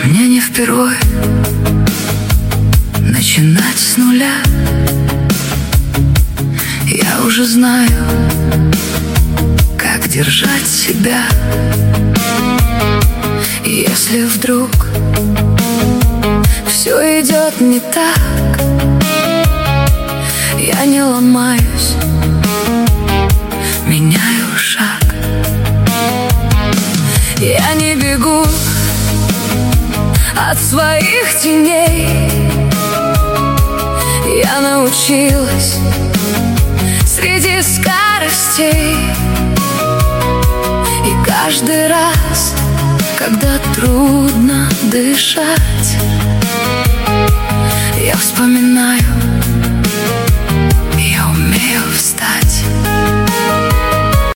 Мне не впервой начинать с нуля. Я уже знаю, как держать себя. И если вдруг все идет не так, я не ломаюсь, меняю шаг. Я не бегу от своих теней. Я научилась среди скоростей. И каждый раз, когда трудно дышать, я вспоминаю, я умею встать.